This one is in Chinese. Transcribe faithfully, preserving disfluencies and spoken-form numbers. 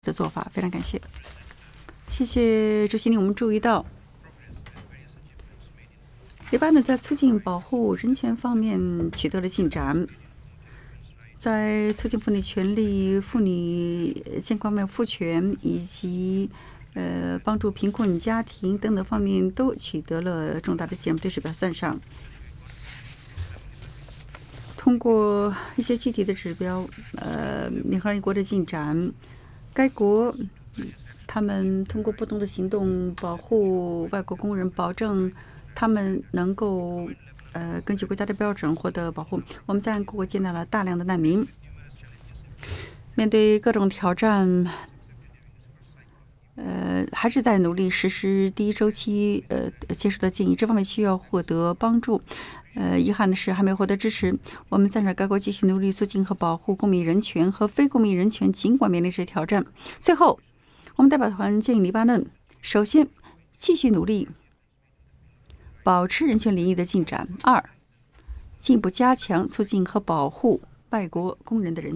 的做法，非常感谢。谢谢主席令我们注意到，黎巴嫩在促进保护人权方面取得了进展，在促进妇女权利、妇女健康、妇权以及呃帮助贫困家庭等等方面都取得了重大的进展，对指标算上。通过一些具体的指标，呃，联合国的进展，该国他们通过不同的行动保护外国工人，保证他们能够呃根据国家的标准获得保护。我们在各国接纳了大量的难民，面对各种挑战，呃，还是在努力实施第一周期呃接受的建议，这方面需要获得帮助。呃，遗憾的是还没有获得支持。我们赞成该国继续努力促进和保护公民人权和非公民人权，尽管面临这些挑战。最后，我们代表团建议黎巴嫩首先继续努力保持人权领域的进展；二，进一步加强促进和保护外国工人的人权。